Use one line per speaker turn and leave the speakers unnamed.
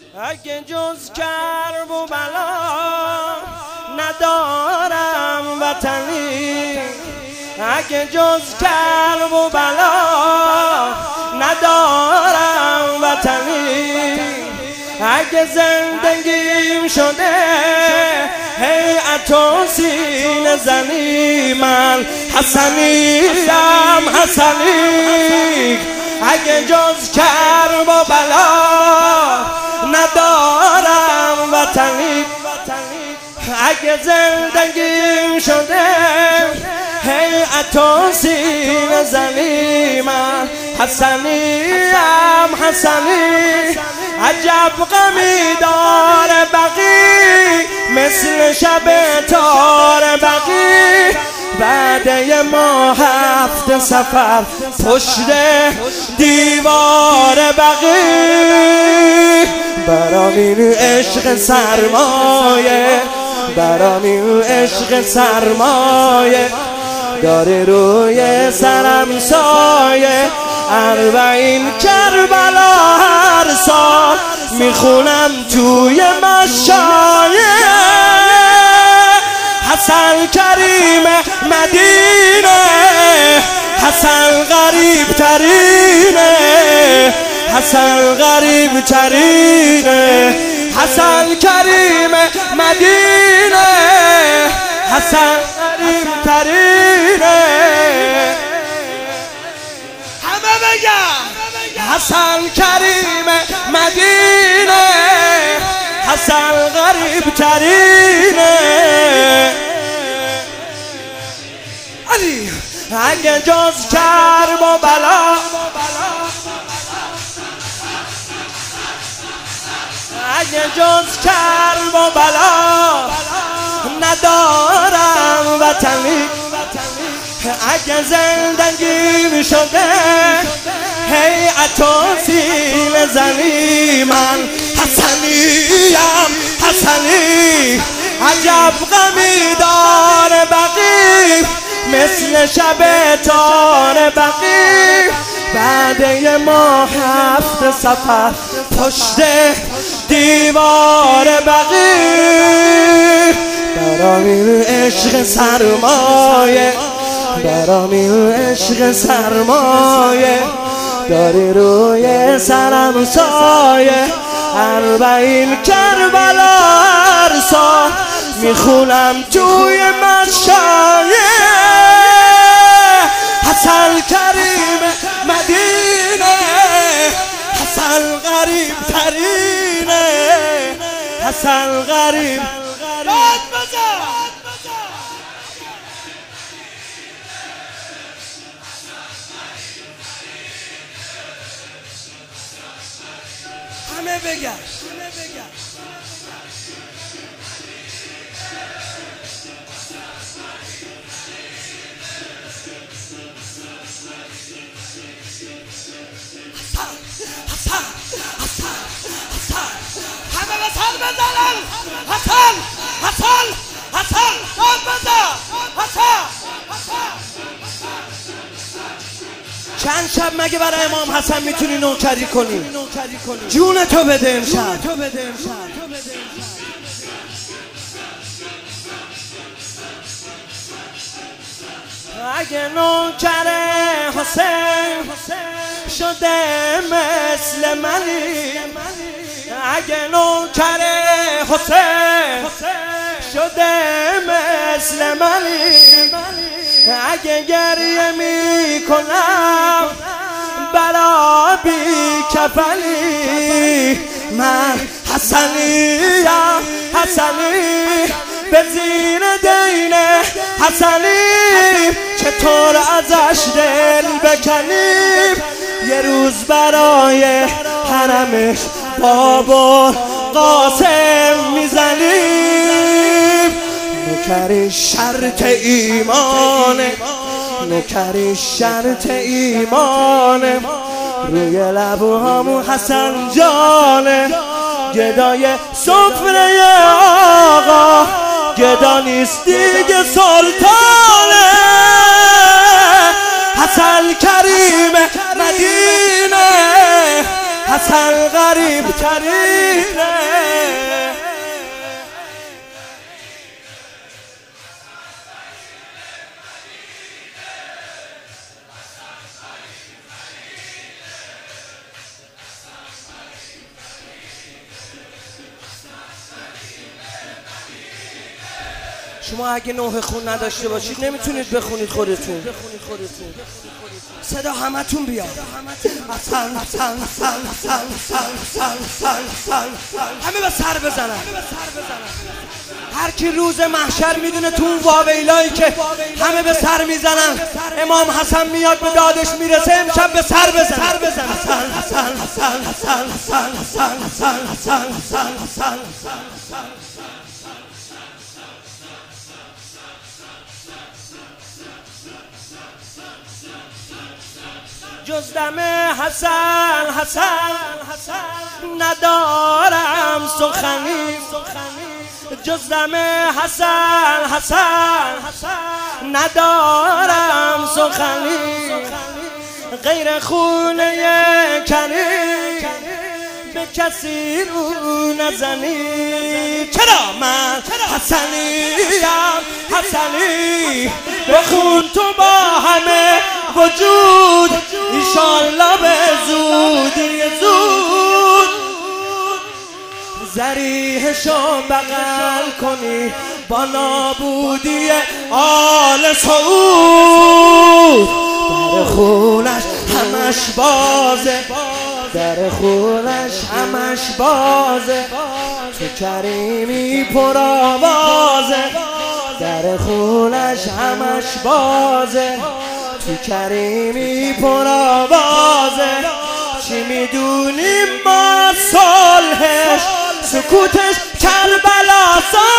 اگه جز کرب و بلا ندارم وطنی، اگه جز کرب و بلا ندارم وطنی، اگه زندگیم شده هیئت و سینه زنی، من حسنیم حسنی. اگه جز کرب و بلا ندارم وطنی، اگه زندگیم شده هیئت و سینه زنی، من حسنیم حسنی. عجب غمی داره بقی مثل شب تار بقی، بعد یه ماه هفت سفر پشت دیوار بقی. برام این عشق سرمایه، برام این عشق سرمایه، داره روی سرم سایه. 40 کربلا هر سال میخونم توی مشایه. حسن کریم مدینه، حسن غریب ترینه، حسن غریب ترینه، حسن کریم مدینه، حسن غریب ترینه. همه بگن حسن کریم مدینه، حسن غریب ترینه. علی اگه جز کرب و بلا، اگه جز کرب و بلا ندارم وطنی، اگه زندگیم شده هیئت و سینه زنی، من حسنیم حسنی. عجب غمی داره بقی مثل شب تار بقی، بعد یه ماه هفت سفر پشت دیوار بقی. برام این عشق سرمایه، برام این عشق سرمایه، داری روی سرم سایه. 40 کربلا هر سال میخونم توی مشایه. حسن کریم مدینه، حسن غریب ترینه، حسن غریب. داد بزن همه بگن همه حسن بزنن. حسن حسن حسن داد بزن. حسن چند شب مگه برای امام حسن میتونی نوکری کنی؟ جون تو بده امشب. اگه نوکر حسین شده مثل منی، اگه نوکر حسین شده مثل منی، اگه گریه میکنم برا بی کفنی، من حسنیم حسنی. به زیر دین حسنیم چطور ازش دل بکنیم، یه روز برای حرمش بابا قاسم میزنیم. نوکری شرط ایمانه، نوکری شرط ایمانه، روی لبهامون حسن جانه. گدای سفره آقا گدا نیست دیگه سلطانه. حسن کریم مدینه، حسن غریب ترینه. شما اگه نوح خون نداشته باشید نمیتونید بخونید خودتون. صدا همتون بیاد. همه به سر بزنن. هر کی روز محشر میدونه تو اون واویلایی که همه به سر میزنن امام حسن میاد به دادش میرسه امشب به سر بزن. جز دم حسن ندارم سخنی. جز دم حسن ندارم سخنی. غیر خونه کریم به کسی رو نزنی. چرا من حسنی بخون تو با همه وجود ایشالله به زودی زود ذریحشو بغل کنی با نابودی آل سعود. در خونش همش بازه، در خونش همش بازه، تو کریمی پر آوازه. در خونش همش بازه، تو کریمی پر آوازه. چی میدونیم ما صلحش سکوتش کربلا